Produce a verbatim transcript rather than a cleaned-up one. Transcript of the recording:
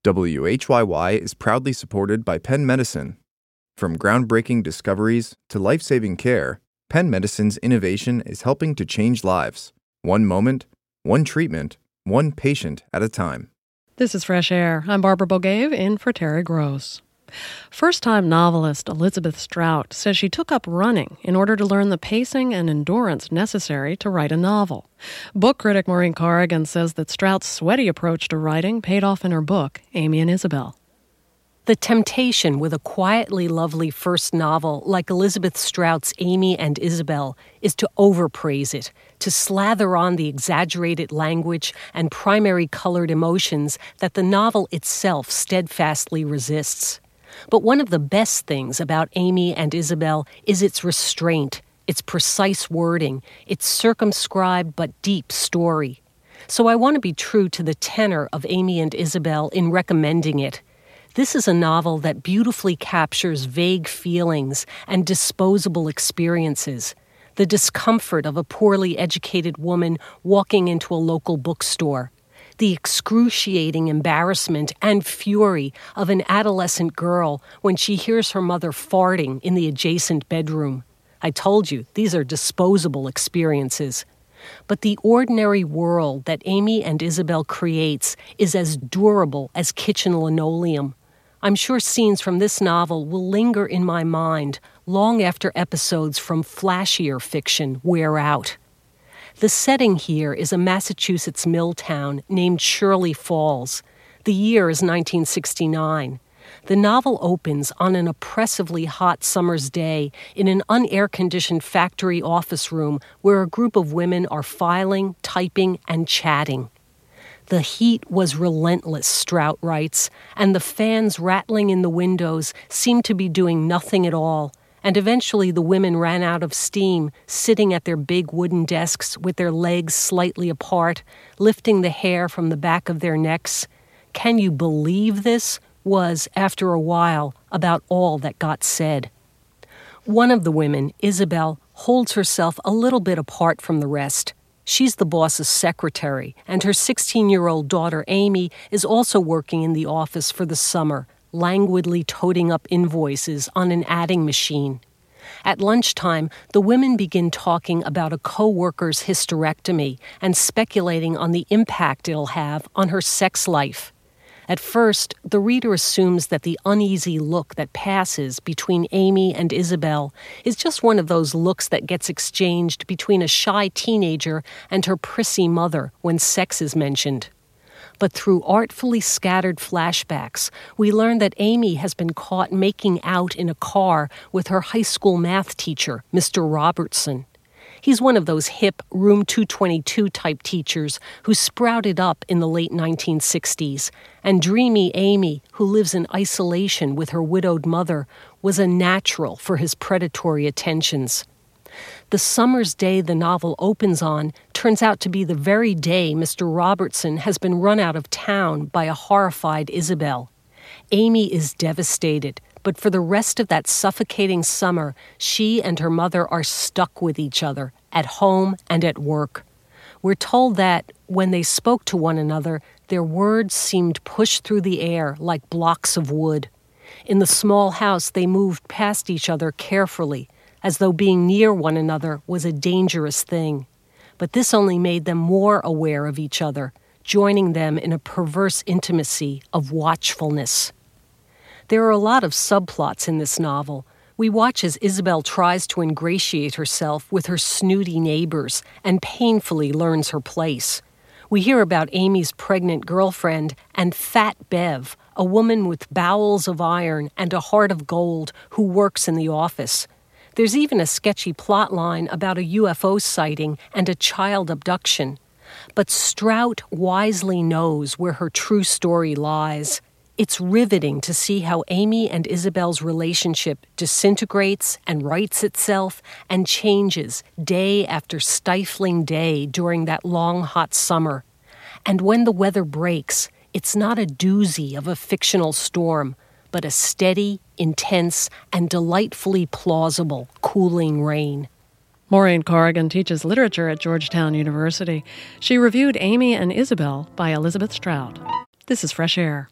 W H Y Y is proudly supported by Penn Medicine. From groundbreaking discoveries to life-saving care, Penn Medicine's innovation is helping to change lives. One moment, one treatment, one patient at a time. This is Fresh Air. I'm Barbara Bogave in for Terry Gross. First-time novelist Elizabeth Strout says she took up running in order to learn the pacing and endurance necessary to write a novel. Book critic Maureen Corrigan says that Strout's sweaty approach to writing paid off in her book, Amy and Isabel. The temptation with a quietly lovely first novel like Elizabeth Strout's Amy and Isabel is to overpraise it, to slather on the exaggerated language and primary colored emotions that the novel itself steadfastly resists. But one of the best things about Amy and Isabel is its restraint, its precise wording, its circumscribed but deep story. So I want to be true to the tenor of Amy and Isabel in recommending it. This is a novel that beautifully captures vague feelings and disposable experiences. The discomfort of a poorly educated woman walking into a local bookstore. The excruciating embarrassment and fury of an adolescent girl when she hears her mother farting in the adjacent bedroom. I told you, these are disposable experiences. But the ordinary world that Amy and Isabel creates is as durable as kitchen linoleum. I'm sure scenes from this novel will linger in my mind long after episodes from flashier fiction wear out. The setting here is a Massachusetts mill town named Shirley Falls. The year is nineteen sixty-nine. The novel opens on an oppressively hot summer's day in an unair-conditioned factory office room where a group of women are filing, typing, and chatting. The heat was relentless, Strout writes, and the fans rattling in the windows seemed to be doing nothing at all. And eventually the women ran out of steam, sitting at their big wooden desks with their legs slightly apart, lifting the hair from the back of their necks. Can you believe this? Was, after a while, about all that got said. One of the women, Isabel, holds herself a little bit apart from the rest. She's the boss's secretary, and her sixteen-year-old daughter, Amy, is also working in the office for the summer, languidly toting up invoices on an adding machine. At lunchtime, the women begin talking about a co-worker's hysterectomy and speculating on the impact it'll have on her sex life. At first, the reader assumes that the uneasy look that passes between Amy and Isabel is just one of those looks that gets exchanged between a shy teenager and her prissy mother when sex is mentioned. But through artfully scattered flashbacks, we learn that Amy has been caught making out in a car with her high school math teacher, Mister Robertson. He's one of those hip Room two twenty-two type teachers who sprouted up in the late nineteen sixties, and dreamy Amy, who lives in isolation with her widowed mother, was a natural for his predatory attentions. The summer's day the novel opens on turns out to be the very day Mister Robertson has been run out of town by a horrified Isabel. Amy is devastated, but for the rest of that suffocating summer, she and her mother are stuck with each other, at home and at work. We're told that, when they spoke to one another, their words seemed pushed through the air like blocks of wood. In the small house, they moved past each other carefully, as though being near one another was a dangerous thing. But this only made them more aware of each other, joining them in a perverse intimacy of watchfulness. There are a lot of subplots in this novel. We watch as Isabel tries to ingratiate herself with her snooty neighbors and painfully learns her place. We hear about Amy's pregnant girlfriend and Fat Bev, a woman with bowels of iron and a heart of gold who works in the office. There's even a sketchy plot line about a U F O sighting and a child abduction. But Strout wisely knows where her true story lies. It's riveting to see how Amy and Isabel's relationship disintegrates and rights itself and changes day after stifling day during that long, hot summer. And when the weather breaks, it's not a doozy of a fictional storm, but a steady, intense, and delightfully plausible cooling rain. Maureen Corrigan teaches literature at Georgetown University. She reviewed Amy and Isabel by Elizabeth Strout. This is Fresh Air.